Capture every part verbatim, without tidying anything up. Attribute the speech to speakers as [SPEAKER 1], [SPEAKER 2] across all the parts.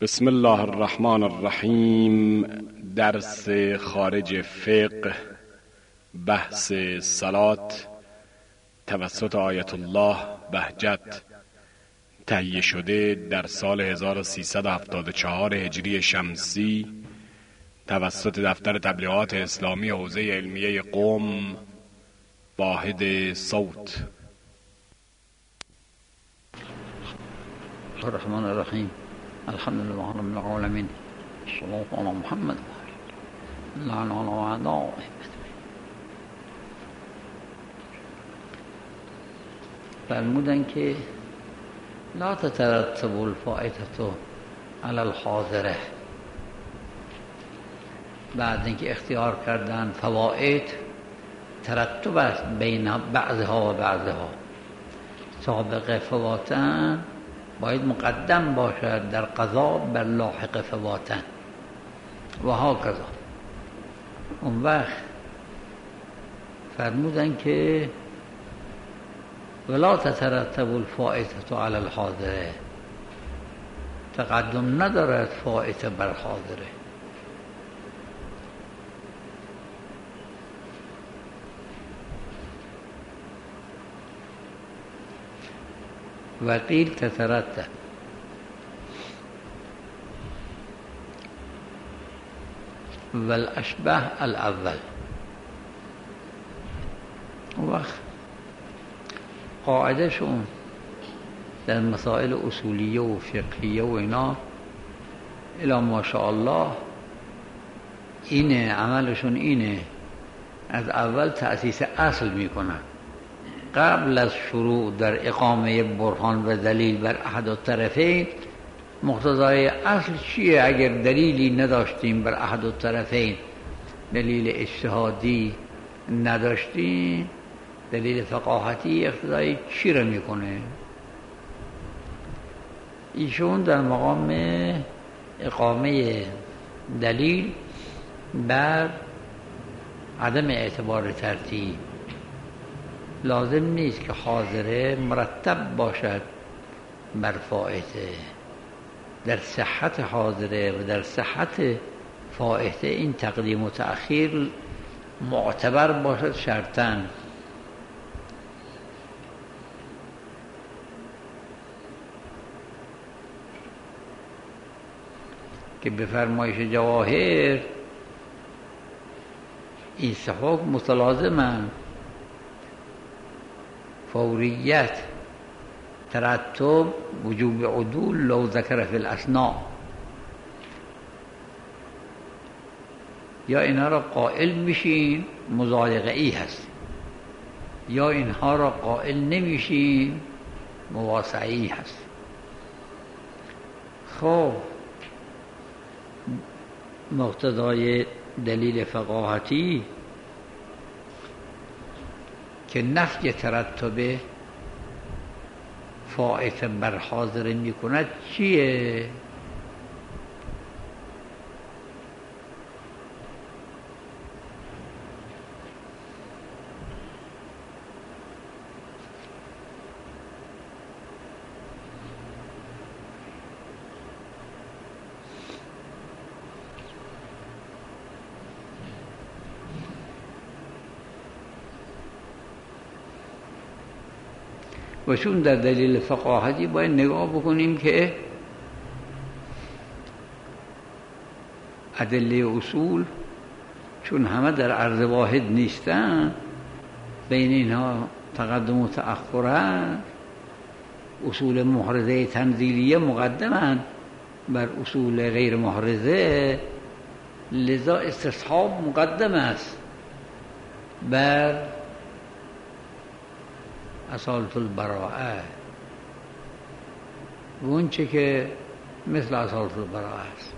[SPEAKER 1] بسم الله الرحمن الرحیم. درس خارج فقه، بحث صلات توسط آیت الله بهجت، تهیه شده در سال هزار و سیصد و هفتاد و چهار هجری شمسی توسط دفتر تبلیغات اسلامی حوزه علمیه قم، واحد صوت.
[SPEAKER 2] الرحمن الرحیم. الحمد لله رب العالمین. الصلاة علی محمد لعن علی اعدائه. فرمودن که لا تترتب الفائته علی الحاضره. بعد اینکه اختیار کردن فوائد ترتب است بین بعضها و بعضها، سابق فواتن باید مقدم باشد در قضا بر لاحق فواتن و ها کذا. اون وقت فرمودن که ولا تترتب الفائته علی الحاضره، تقدم ندارد فائته بر حاضره. و قیل تترتب. و الاشبه الاول. وقت قاعده شون در مسائل اصولیه و فقهیه و اینا الا ماشاءالله اینه، عملشون اینه، از اول تأسیس اصل میکنن قبل از شروع در اقامه برهان و دلیل بر احد الطرفین. مقتضای اصل چیه؟ اگر دلیلی نداشتیم بر احد الطرفین، دلیل اجتهادی نداشتیم، دلیل فقاهتی اقتضای چی رو میکنه؟ ایشون در مقام اقامه دلیل بر عدم اعتبار ترتیب، لازم نیست که حاضره مرتب باشد بر فائته. در صحت حاضره و در صحت فائته این تقدیم و تأخیر معتبر باشد شرطاً. که به فرمایش جواهر این سه حکم متلازمند: فوریت، ترتب، وجوب عدول لو ذکر فی الاسنا. یا اینها را قائل میشین مضایقه ای هست، یا اینها را قائل نمیشین مواسعی هست. خب مقتضای دلیل فقاهتی که نفی ترتب فائته بر حاضر می کند چیه؟ و چون در دلیل فقاهتی باید نگاه بکنیم که ادله اصول چون همه در عرض واحد نیستن، بین اینها تقدم و تأخرند، اصول محرزه تنزیلیه مقدمند بر اصول غیر محرزه، لذا استصحاب مقدم است بر اصالت البراءه و اون چه که مثل اصالت البراءه است.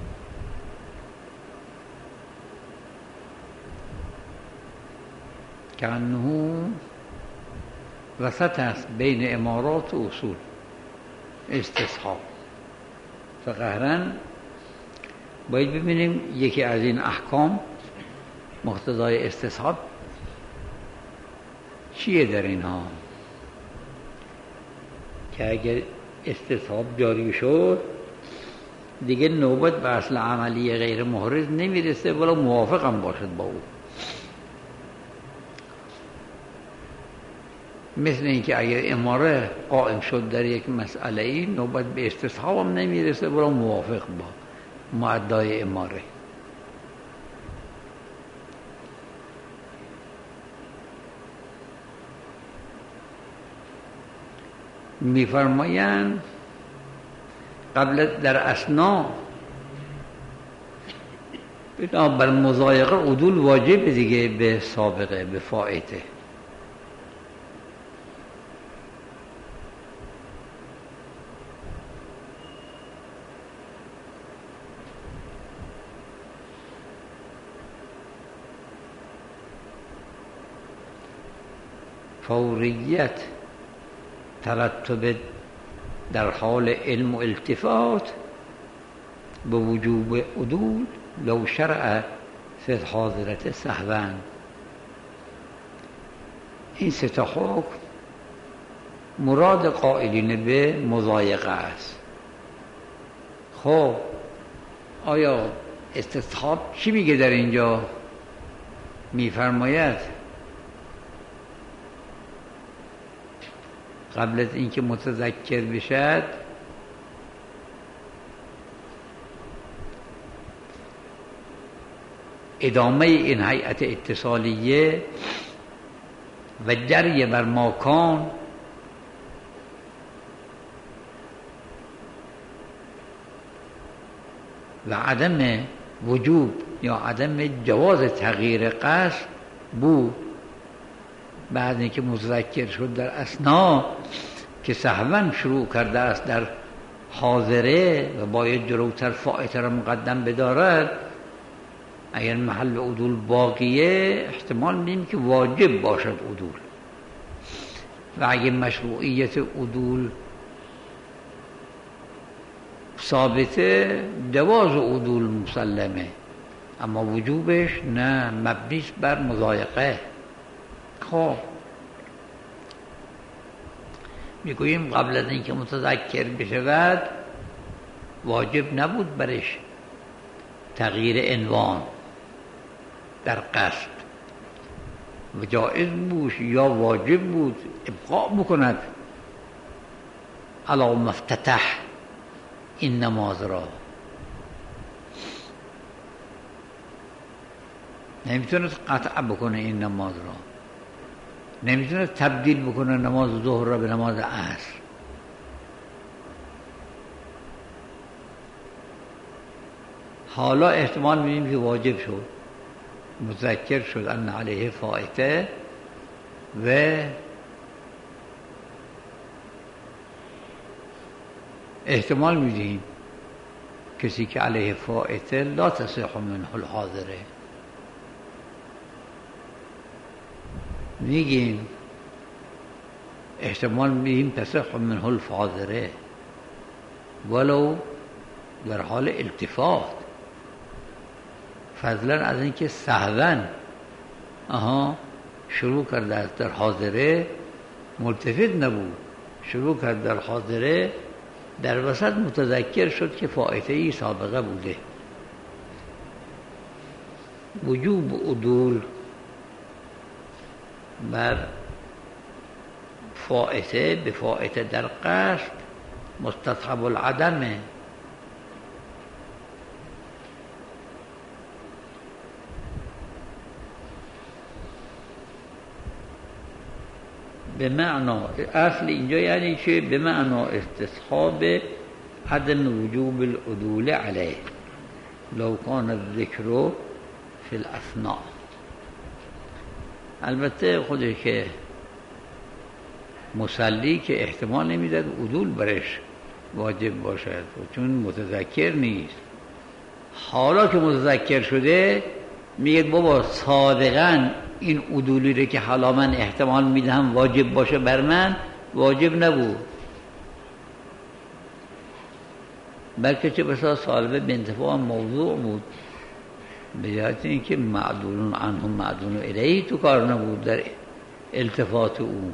[SPEAKER 2] که انه وسط است بین امارات و اصول استصحاب. فقهراً باید ببینیم یکی از این احکام مقتضای استصحاب چیه در اینها، که اگر استصحاب جاری شد دیگه نوبت به اصل عملی غیر محرز نمیرسه ولی موافق هم باشد با او. مثل اینکه اگر اماره قائم شد در یک مسئله ای نوبت به استصحاب هم نمیرسه ولی موافق با مؤدای اماره. میفرمایند قبل در اثنا بر مضایقه عدول واجب دیگه به سابقه به فائته. فوریت ترتب در حال علم و التفات به وجوب عدول لو شرع فی الحاضرة سهوا. این سه تا حکم مراد قائلین به مضایقه است. خب آیا استصحاب چی میگه در اینجا؟ میفرماید قبل از اینکه متذکر بشد ادامه این هیئت اتصالیه و جری بر ماکان و عدم وجوب یا عدم جواز تغییر قصد بود. بعد اینکه متذکر شد در اثنا که سهوا شروع کرده است در حاضره و باید جلوتر فائته را مقدم بدارد، اگر محل عدول باقیه احتمال میدیم که واجب باشد عدول، و اگر مشروعیت عدول ثابته جواز عدول مسلمه، اما وجوبش نه، مبنیش بر مضایقه. خب میگوییم قبل از اینکه متذکر بشود واجب نبود برش تغییر عنوان در قصد و جائز بود یا واجب بود ابقاء بکند علی مفتتح این نماز را. نمیتونه قطع بکنه این نماز را، نمیتونه تبدیل بکنه نماز ظهر را به نماز عصر. حالا احتمال میدیم که واجب شد، متذکر شد ان علیه فائته و احتمال میدیم کسی که علیه فائته لا تصح منه الحاضره. میگیم احتمال میدیم تصح منه الفاضره ولو در حال التفات، فضلا از اینکه سهوا آها شروع کرده است در حاضره، ملتفت نبود، شروع کرد در حاضره، در وسط متذکر شد که فائته ای سابقه بوده. وجوب عدول بر فائته به فائته در قصد مستصحب العدمه. به معنا اصل اینجا یعنی که به معنا استصحاب عدم وجوب العدول علیه لو کان الذکر فی الاثناء. البته خودش که مصلی که احتمال نمیداد عدول برش واجب باشد چون متذکر نیست. حالا که متذکر شده میگه بابا صادقاً این عدولی رو که حالا من احتمال میدم واجب باشه بر من، واجب نبود، بلکه چه بسا سالبه به انتفاع موضوع بود، به جهت اینکه معدولون عنهم معدولون الیه تو کار نبود در التفات او.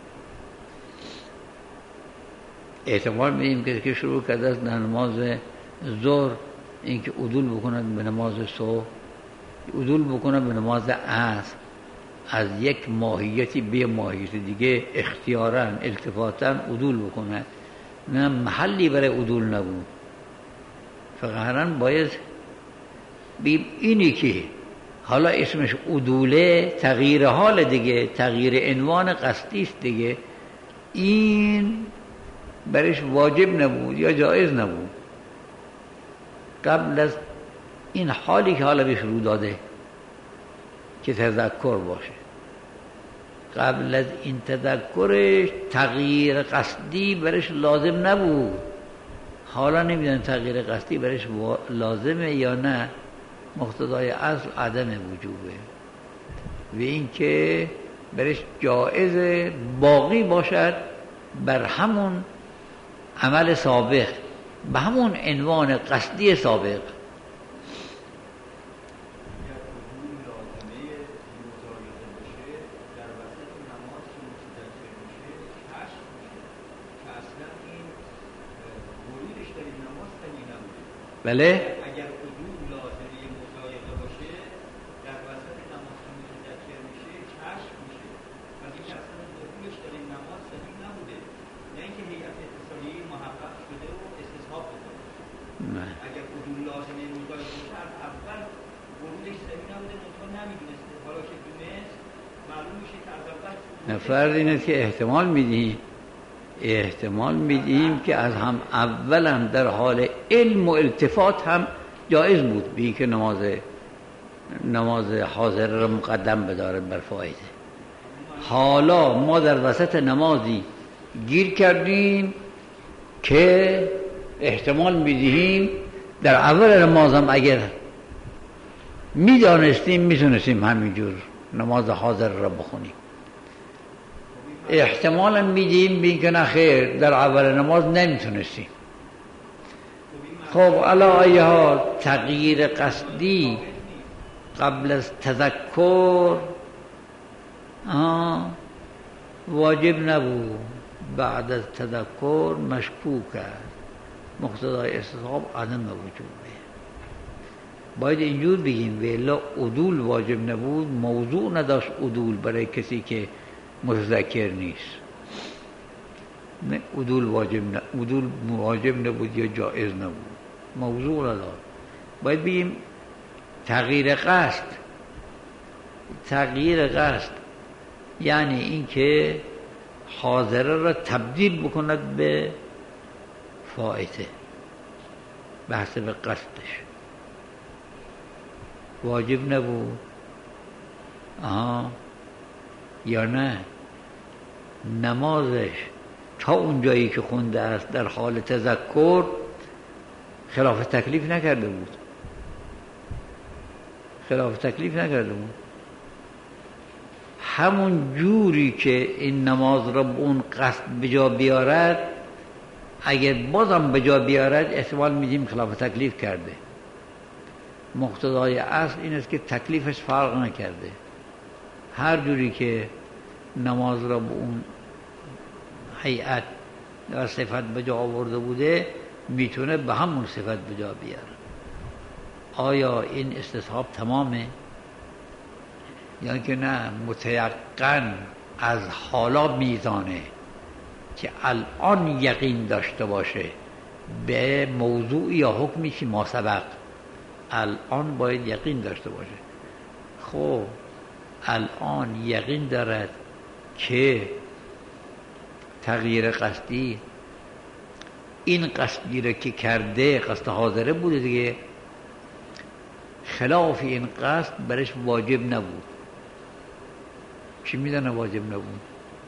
[SPEAKER 2] احتمال میدیم که شروع کرده است در نماز ظهر اینکه عدول بکنند به نماز صبح، عدول بکنند به نماز عصر، از یک ماهیتی به ماهیت دیگه اختیاراً التفاتاً عدول بکنند، نه محلی برای عدول نبود. فقهراً باید بیم اینی که حالا اسمش عدوله، تغییر حال دیگه، تغییر عنوان قصدی است دیگه، این برش واجب نبود یا جایز نبود قبل از این حالی که حالا بهش رو داده که تذکر باشه. قبل از این تذکرش تغییر قصدی برش لازم نبود. حالا نمیدونم تغییر قصدی برش لازمه یا نه. مقتضای اصل عدم وجوبه و این که برش جایز باقی باشد بر همون عمل سابق، به همون عنوان قصدی سابق. بله فرض اینه که احتمال میدیم احتمال میدیم که از هم اول هم در حال علم و التفات هم جایز بود بی که نماز نماز حاضر را مقدم بدارد بر فایده. حالا ما در وسط نمازی گیر کردیم که احتمال میدیم در اول نماز هم اگر میدانستیم میتونستیم همینجور نماز حاضر را بخونیم. احتمالا میدیم بین که نه خیر در اول نماز نمیتونستیم. خب علی ای حال تغییر قصدی قبل از تذکر واجب نبود، بعد از تذکر مشکوک است. مقتضای استصحاب عدم وجوبه. باید اینجور بگیم ولی عدول واجب نبود، موضوع نداشت عدول برای کسی که متذکر نیست. نه عدول واجب نه عدول واجب نبود یا جایز نبود، موضوع نداشت. باید بگیم تغییر قصد. تغییر قصد یعنی این که حاضره را تبدیل بکند به فائته به حسب قصدش. واجب نبود آها یا نه؟ نمازش تا اون جایی که خونده است در حال تذکر خلاف تکلیف نکرده بود، خلاف تکلیف نکرده بود. همون جوری که این نماز را به اون قصد بجا بیارد، اگر بازم بجا بیارد احتمال میدیم خلاف تکلیف کرده. مقتضای اصل این است که تکلیفش فرق نکرده. هر جوری که نماز را به اون هیئت و صفت بجا آورده بوده میتونه به همون صفت بجا بیاره. آیا این استصحاب تمامه؟ یا که نه متیقن از حالا میزانه که الان یقین داشته باشه به موضوع یا حکمی که ما سبق، الان باید یقین داشته باشه. خب الان یقین دارد که تغییر قصدی این قصدی رو که کرده قصد حاضره بوده دیگه، خلاف این قصد برش واجب نبود. چی میدونه واجب نبود؟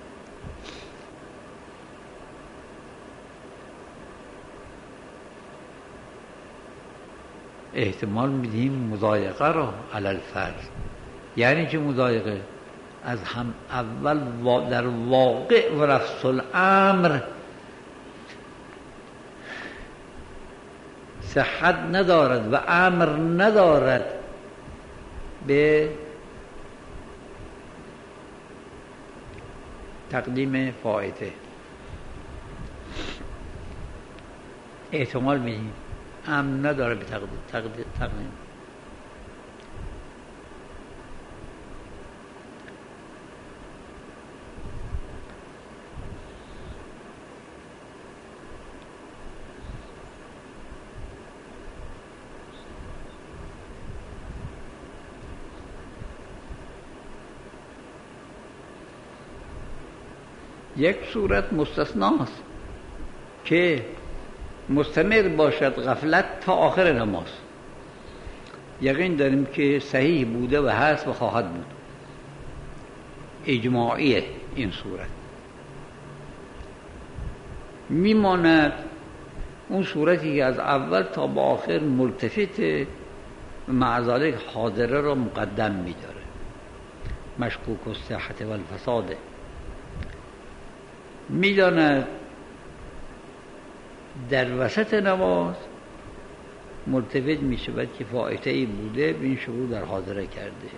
[SPEAKER 2] احتمال میدیم مضایقه را علی الفرض. یعنی چه مضایقه؟ از هم اول در واقع و رفض الامر صحت ندارد و امر ندارد به تقدیم فائته. احتمال میدیم امن نداره به تقدیم تقدیم تقدیم یک صورت مستثناست که مستمر باشد غفلت تا آخر نماز. یقین داریم که صحیح بوده و هست و خواهد بود، اجماعیه این صورت. میماند اون صورتی که از اول تا به آخر ملتفت و مع ذلک حاضره را مقدم میداره، مشکوک الصحت و الفساده. میداند در وسط نماز ملتفت می شود که فائته‌ای بوده به این شروع در حاضره کرده،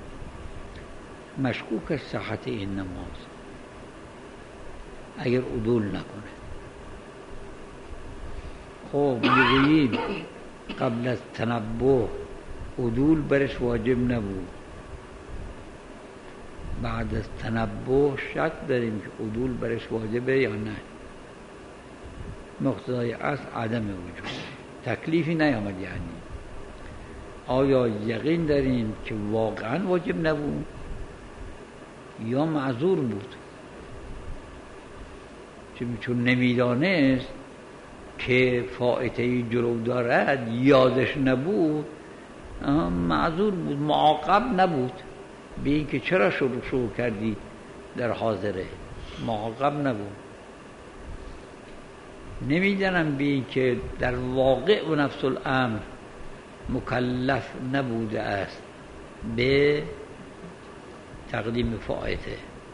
[SPEAKER 2] مشکوک از صحت این نماز اگر عدول نکنه. خب میگوییم قبل از تنبه عدول برش واجب نبود، بعد از تنبه شک داریم که عدول برش واجبه یا نه. مقتضای اصل عدم وجود، تکلیفی نیامد. یعنی آیا یقین داریم که واقعا واجب نبود یا معذور بود؟ چون نمیدانست که فائته‌ای جلو دارد، یادش نبود، معذور بود، معاقب نبود به این که چرا شروع شروع کردی در حاضره، معاقب نبود. نمیدانم به این که در واقع و نفس الامر مکلف نبوده است به تقدیم فائته.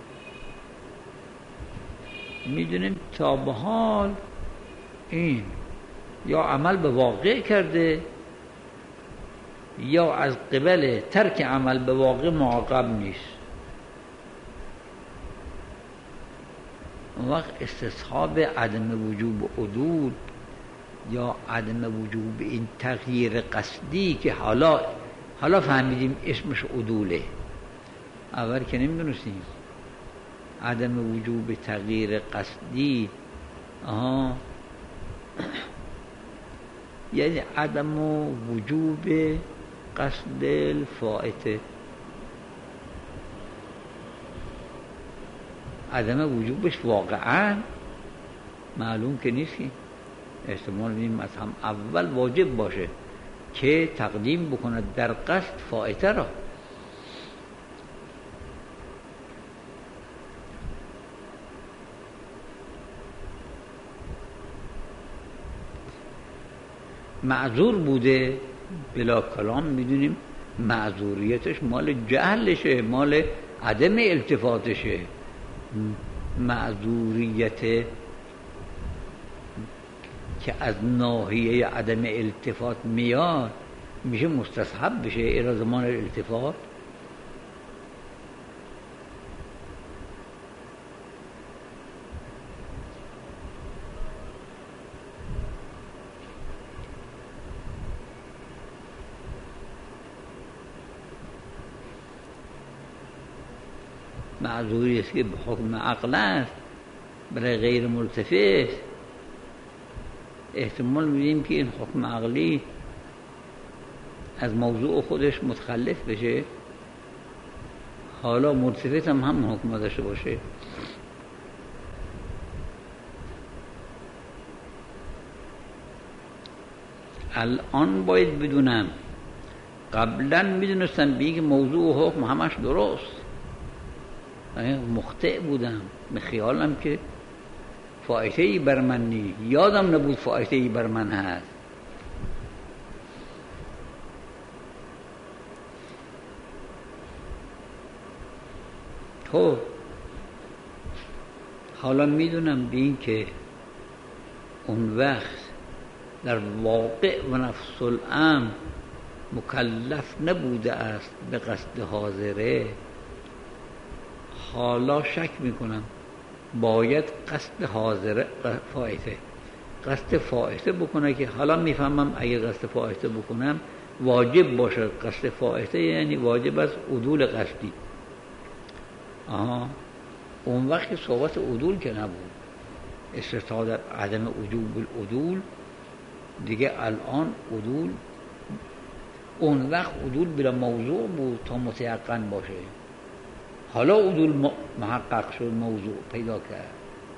[SPEAKER 2] میدونیم تا به حال این یا عمل به واقع کرده یا از قبل ترک عمل به واقع معاقب نیست. اون وقت استصحاب عدم وجوب عدول یا عدم وجوب این تغییر قصدی که حالا حالا فهمیدیم اسمش عدوله، اول که نمیدونستیم عدم وجوب تغییر قصدی آها یعنی عدم وجوب قصد الفائته، عدم وجوبش واقعا معلوم که نیست. احتمال میدیم از هم اول واجب باشه که تقدیم بکنه در قصد فائته را. معذور بوده بلا کلام، میدونیم معذوریتش مال جهلشه، مال عدم التفاتشه. معذوریت که از ناحیه عدم التفات میاد میشه مستصحب بشه الى زمان الالتفات. معذوری است که به حکم عقل است برای غیر ملتفت. احتمال میدیم که این حکم عقلی از موضوع خودش متخلف بشه، حالا ملتفت هم هم حکم داشته باشه. الان باید بدونم، قبلا میدونستم به اینکه موضوع و حکم همش درست، مخطئ بودم به خیالم که فائته‌ای بر من نیست، یادم نبود فائته‌ای بر من هست. خب حالا میدونم به این که اون وقت در واقع و نفس الامر مکلف نبوده است به قصد حاضره. حالا شک میکنم باید قصد حاضره فائته قصد فائته بکنه که حالا میفهمم اگه قصد فائته بکنم واجب باشه. قصد فائته یعنی واجب از عدول قصدی. آها اون وقت صحبت عدول که نبود، استثناء در عدم وجوب العدول دیگه. الان عدول، اون وقت عدول بلا موضوع بود تا متیقن باشه، حالا عدول محقق شد، موضوع پیدا کرد.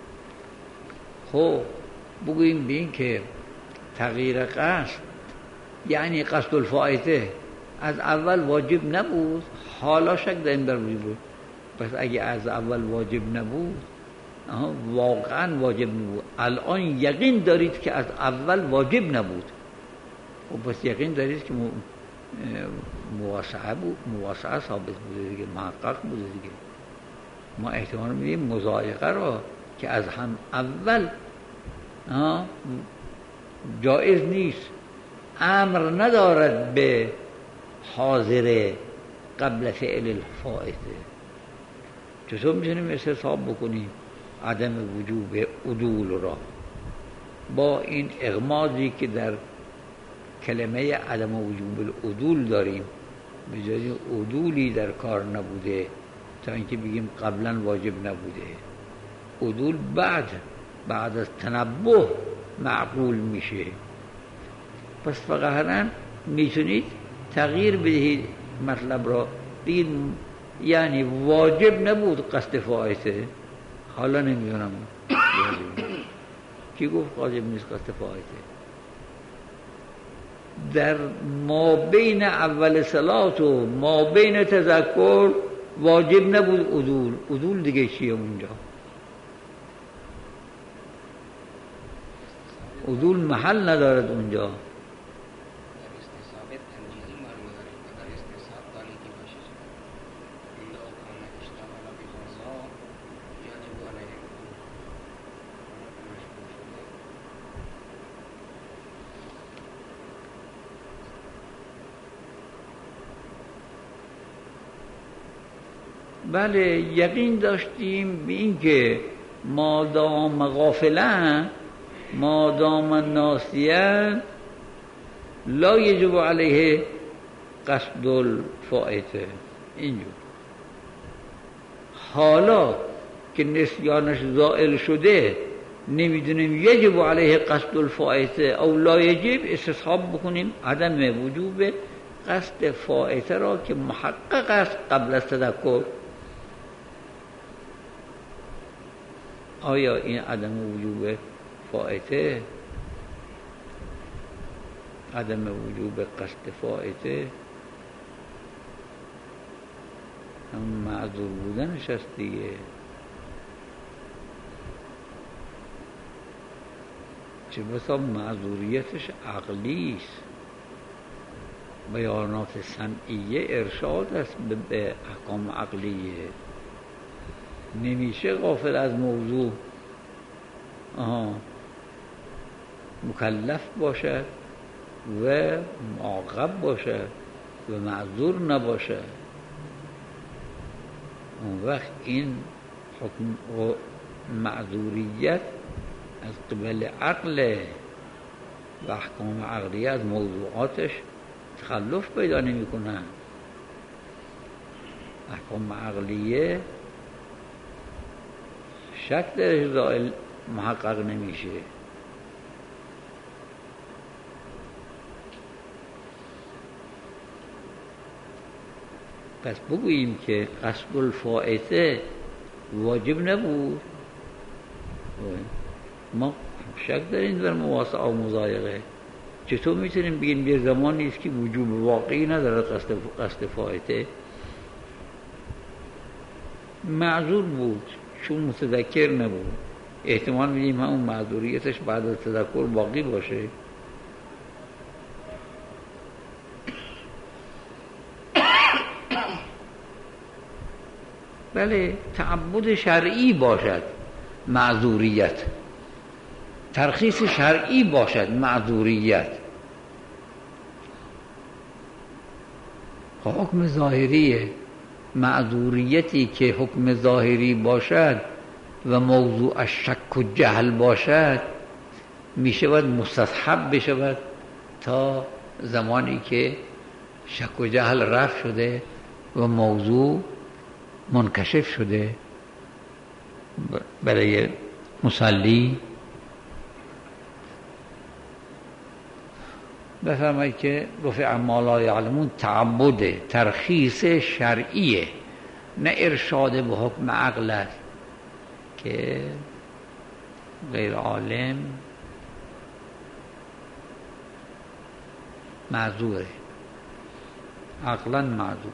[SPEAKER 2] خب بگوییم به این که تغییر قصد یعنی قصد الفائته از اول واجب نبود، حالا شک در این بر وجود بود. پس اگه از اول واجب نبود، واقعا واجب نبود، الان یقین دارید که از اول واجب نبود، و پس یقین دارید که مواسعه بود، مواسعه ثابت بوده دیگه، محقق بوده دیگه. ما احتمال میدیم مضایقه را که از هم اول جایز نیست، امر ندارد به حاضر قبل فعل الفائته. چطور میتونیم استصحاب بکنیم عدم وجوب عدول را با این اغماضی که در کلمه عدم وجوب العدول داریم، به جای عدولی در کار نبوده تا اینکه بگیم قبلا واجب نبوده. عدول بعد بعد از تنبه معقول میشه. پس فقط میتونید تغییر بدهید مطلب را، بگید یعنی واجب نبود قصد فائته، حالا نمیدونم کی گفت واجب نیست قصد فائته. در ما بین اول صلات و ما بین تذکر واجب نبود عدول. عدول دیگه چیه اونجا؟ عدول محل ندارد اونجا. بله یقین داشتیم به این که مادام غافلن، مادام ناسیان، لا یجب علیه قصد الفائته. اینجور حالا که نسیانش زائل شده نمیدونیم یجب علیه قصد الفائته او لا یجب، استصحاب بکنیم عدم وجوب قصد فائته را که محقق است قبل از تذکر. آیا این عدم وجوب فائته، عدم وجوب قصد فائته هم معذور بودنش است دیگه؟ چه بسا معذوریتش عقلی است، بیانات سمعیه ارشاد است به احکام عقلیه. نمیشه غافل از موضوع آها مکلف باشد و معاقب باشد و معذور نباشد. اون وقت این حکم و معذوریت از قبل عقل و احکام عقلیه از موضوعاتش تخلف پیدا نمی کنن. احکام عقلیه شک درش زائل محقق نمیشه. پس بگوییم که قصد الفائته واجب نبود، ما شک داریم در مواسعه و مضایقه. چطور میتونیم بگیم یه زمانی است که وجوب واقعی نداره قصد قصد فائته؟ معذور بود چون متذکر نبود، احتمال میدیم همون معذوریتش بعد از تذکر باقی باشه. بله تعبد شرعی باشد معذوریت، ترخیص شرعی باشد معذوریت. حکم ظاهریه، معذوریتی که حکم ظاهری باشد و موضوع شک و جهل باشد میشه باید مستصحب بشود تا زمانی که شک و جهل رفع شده و موضوع منکشف شده برای مصلی. بفرمایید که رفع ما لا یعلمون تعبده، ترخیص شرعیه، نه ارشاد به حکم عقل است که غیر عالم معذوره، عقلا معذوره.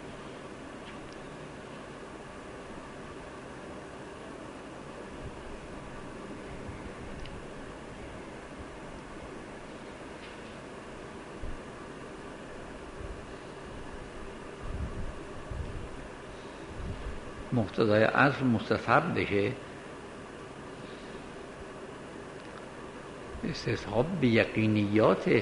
[SPEAKER 2] مقتضای اصل مستصحب بشه، استصحاب به یقینیاته.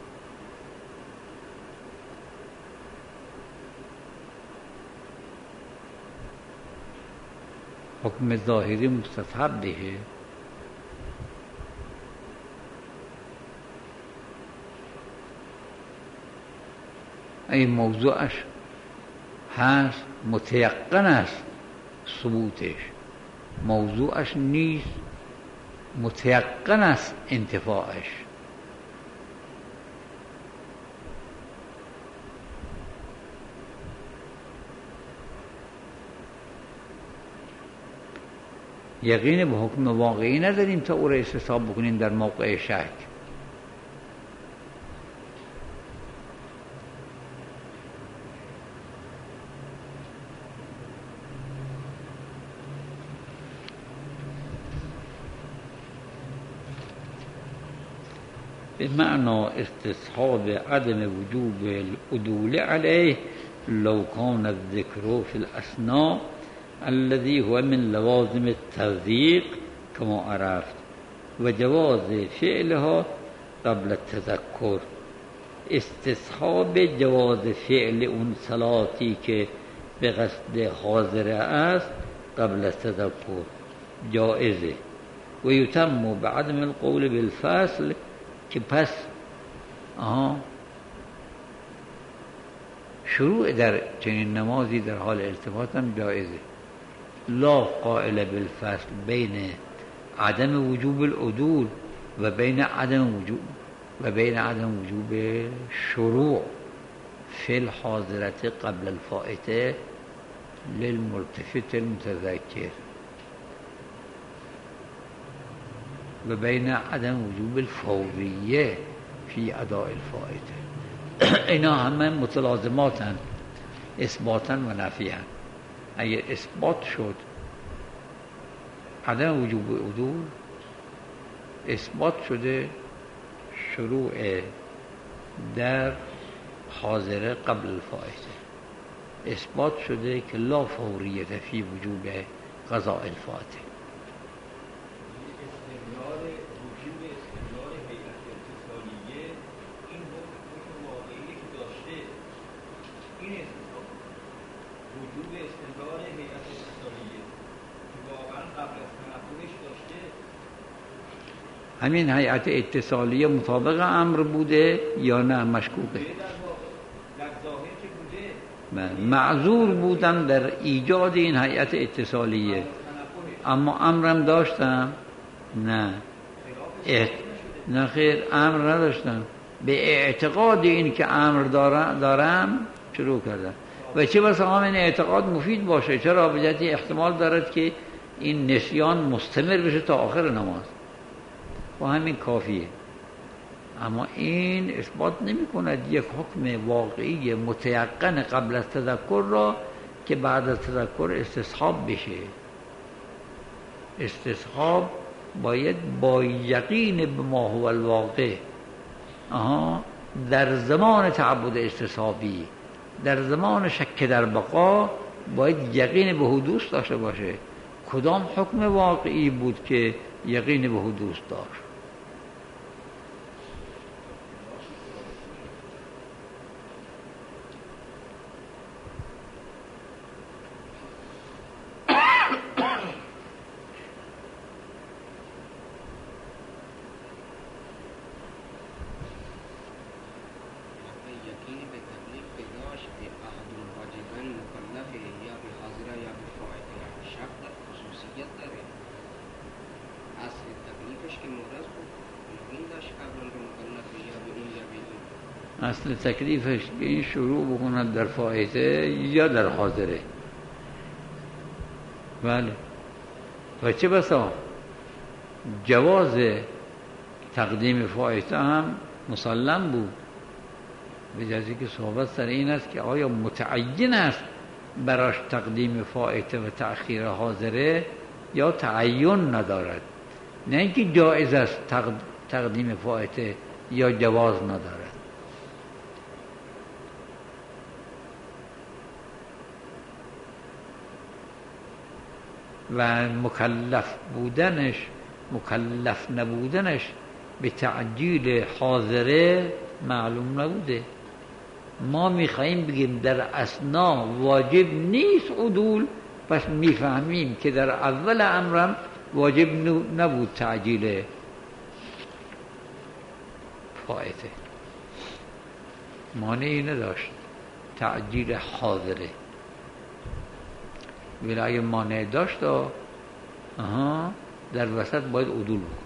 [SPEAKER 2] حکم ظاهری مستصحب بشه، این موضوعش هست متیقن است ثبوتش، موضوعش نیست متیقن است انتفاعش. یقین به حکم واقعی نداریم تا او را استصحاب بکنیم در موقع شک. به معنى استصحاب عدم وجوب العدول عليه لو كان الذكر في الأثناء الذي هو من لوازم التصديق كما عرفت وجواز فعلها قبل التذكر. استصحاب جواز فعل اون صلاتی که به قصد حاضر است قبل التذكر جائزه و یتم بعدم القول بالفصل که پس آها شروع در چنین نمازی در حال التفات هم جایزه. لا قائل بالفصل بین عدم وجوب العدول و بین عدم وجوب و بین عدم وجوب شروع فی الحاضرت قبل الفائته للملتفت المتذکر و بین عدم وجوب الفوریه فی اداء الفائته. اینا همه متلازماتن، اثباتن و نفیان. اگر اثبات شد عدم وجوب عدول، اثبات شده شروع در حاضره قبل الفائته، اثبات شده که لا فوریه فی وجوب قضاء الفائته. همین هیئت اتصالیه مطابق امر بوده یا نه مشکوکه؟ معذور بودن در ایجاد این هیئت اتصالیه، اما امرم داشتم؟ نه اعت... نه خیر، امر نداشتم. به اعتقاد این که امر دارم, دارم شروع کردم و چه بسا همین اعتقاد مفید باشه. چرا؟ به جهت احتمال دارد که این نسیان مستمر بشه تا آخر نماز و همین کافیه. اما این اثبات نمی کند یک حکم واقعی متیقن قبل از تذکر را که بعد از تذکر استصحاب بشه. استصحاب باید با یقین به ما هو الواقع، آها در زمان تعبد استصحابی، در زمان شک در بقا باید یقین به حدوث داشته باشه. کدام حکم واقعی بود که یقین به حدوث داشت؟ اصل تکلیفش این شروع بکنند در فائته یا در حاضره. بله. و چه بسا جواز تقدیم فائته هم مسلم بود، به جزی که صحبت سر این است که آیا متعین است براش تقدیم فائته و تأخیر حاضره یا تعین ندارد، نه اینکه جایز است تقدیم فائته یا جواز ندارد. و مکلف بودنش مکلف نبودنش به تعجیل حاضره معلوم نبوده. ما میخواییم بگیم در اثنا واجب نیست عدول، پس میفهمیم که در اول امرم واجب نبود تعجیل فائته، مانعی نداشت تعجیل حاضره. ولی اگه مانع داشت آها در وسط باید عدول بود.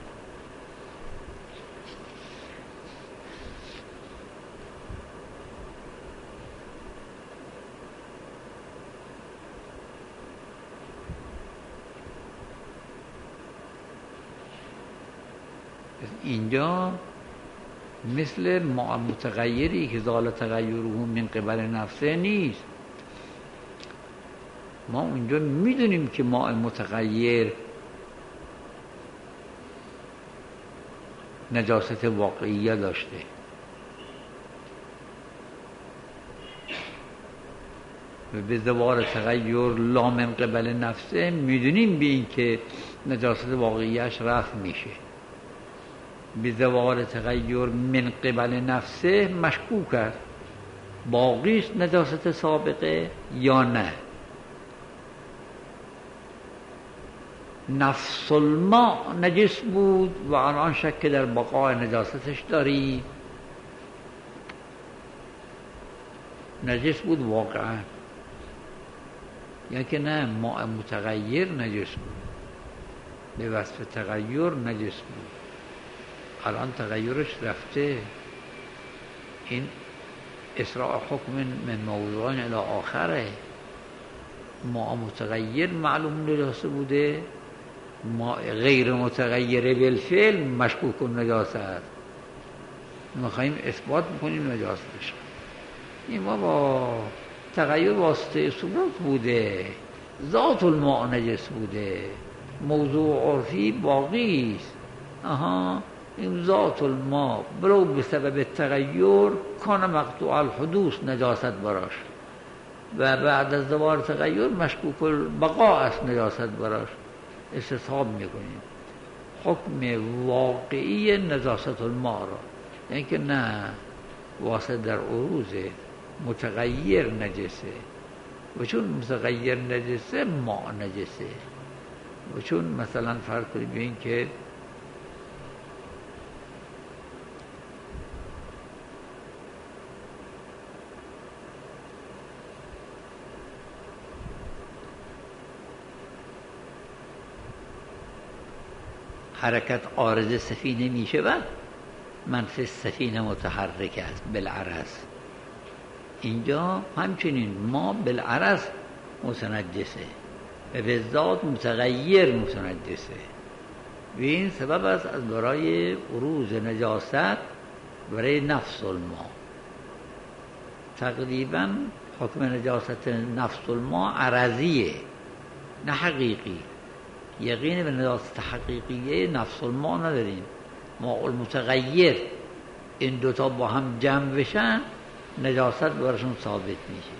[SPEAKER 2] اینجا مثل متغیری که زال تغیره من قبل نفسه نیست. ما اونجا میدونیم که ماء متغیر نجاست واقعیه داشته، و به زوال تغییر لا من قبل نفسه میدونیم به این که نجاست واقعیش رفع میشه. به زوال تغییر من قبل نفسه مشکوک است، باقی است نجاست سابقه یا نه. نفس الماء نجس بود و الان شک در بقای نجاستش داری. نجس بود واقعا، یا که نه ماء متغیر نجس بود، به وصف تغییر نجس بود، الان تغییرش رفته. این اسراع حکم من موضوعان الی آخره. ماء متغیر معلوم نجاسه بوده، ما غیر متغیر بالفعل مشکوک نجاسه است، میخواییم اثبات میکنیم نجاستش. این ما با تغییر واسطه ثبوت بوده، ذات الماء نجس بوده، موضوع عرفی باقی است. آها این ذات الماء برو به سبب تغییر کان مقطوع الحدوث نجاست براش، و بعد از دوباره تغییر مشکوک البقاء است نجاست براش. استصحاب میکنیم حکم واقعی نجاست الماء را، یعنی که نه واسه در عروض متغیر نجسه، و چون متغیر نجسه ماء نجسه. و چون مثلا فرض کنیم ببین که حرکت عارض سفینه می شود، منفی سفینه متحرک است بالعرض. اینجا همچنین ما بالعرض متنجسه و به ذات متغیر متنجسه، و این سبب است از برای عروض نجاست برای نفس الماء. تقریبا حکم نجاست نفس الماء عرضیه نه حقیقی. یقین به نجاست حقیقیه نفس الماء نداریم. ماء المتغیر این دوتا با هم جمع بشن نجاست براشون ثابت میشه.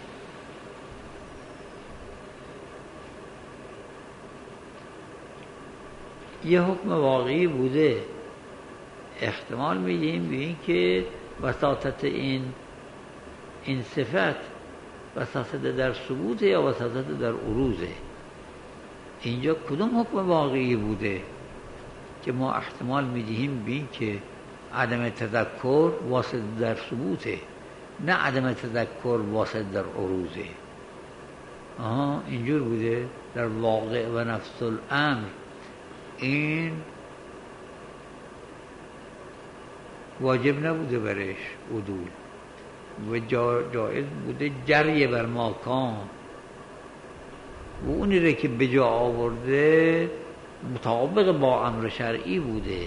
[SPEAKER 2] یه حکم واقعی بوده، احتمال میدیم به این که وساطت این این صفت وساطت در ثبوت یا وساطت در عروضه. اینجا کدوم حکم واقعی بوده که ما احتمال میدیم به این که عدم تذکر واسط در ثبوته، نه عدم تذکر واسط در عروضه. آها اینجور بوده در واقع و نفس الامر. این واجب نبوده برش عدول و جا جایز بوده جریه بر ماکان و اونی رو که به جا آورده مطابق با امر شرعی بوده.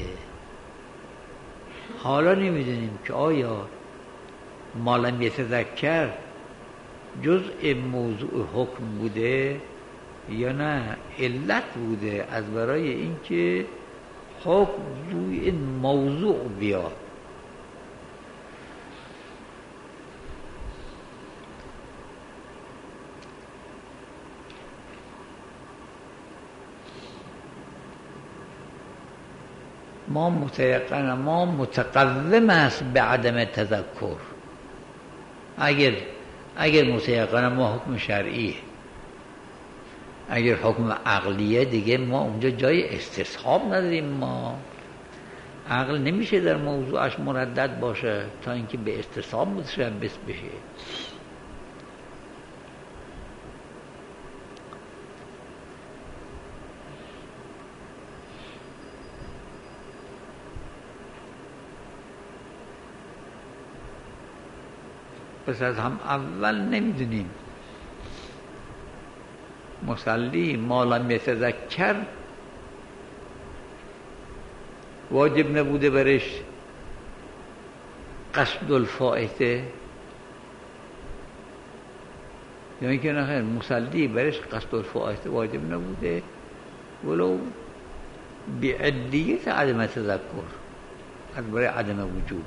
[SPEAKER 2] حالا نمیدونیم که آیا ما لم یتذکر جزء موضوع حکم بوده یا نه علت بوده از برای اینکه حکم روی این موضوع بیاد. ما متيقن ما متقوم است به عدم تذکر. اگر اگر متيقن ما حکم شرعیه، اگر حکم عقلیه دیگه ما اونجا جای استصحاب نداریم. ما عقل نمیشه در موضوعش مردد باشه تا اینکه به استصحاب متشبث بشه. پس از هم اول نمیدونیم مصلی ما لم یتذکر واجب نبوده برش قصد الفائته یا اینکه نه خیر مصلی برش قصد الفائته واجب نبوده ولو بعلیت عدم تذکر از برای عدم وجود.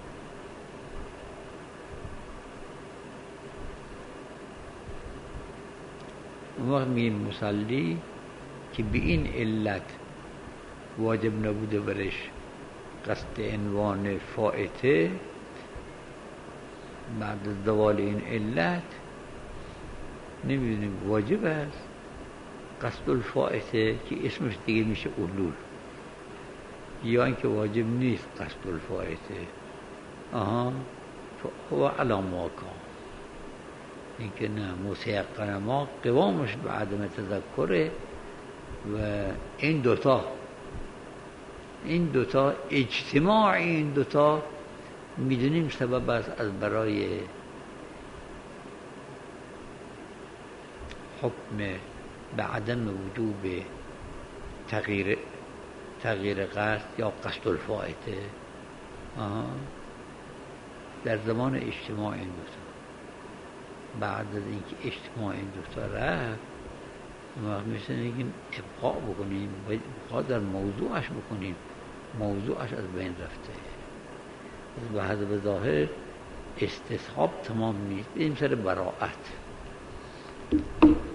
[SPEAKER 2] اون وقت میگیم مصلی که به این علت واجب نبوده برش قصد عنوان فائته، بعد از زوال این علت نمیدونیم واجب است قصد الفائته که اسمش دیگه میشه علول، یا اینکه واجب نیست قصد الفائته. آها هو علی ما کان، این که نه متيقن ما قوامش به عدم تذکره و این دوتا این دوتا اجتماع این دوتا میدونیم سبب است از برای حکم به عدم وجوب تغییر تغییر قصد یا قصد الفائته در زمان اجتماع این دوتا. بعد از اینکه اجتماع این دوتا رفت ما میتونیم ابقاء بکنیم، باید ابقاء در موضوعش بکنیم، موضوعش از بین رفته به حسب ظاهر استصحاب تمام نیست. بریم سر براءت.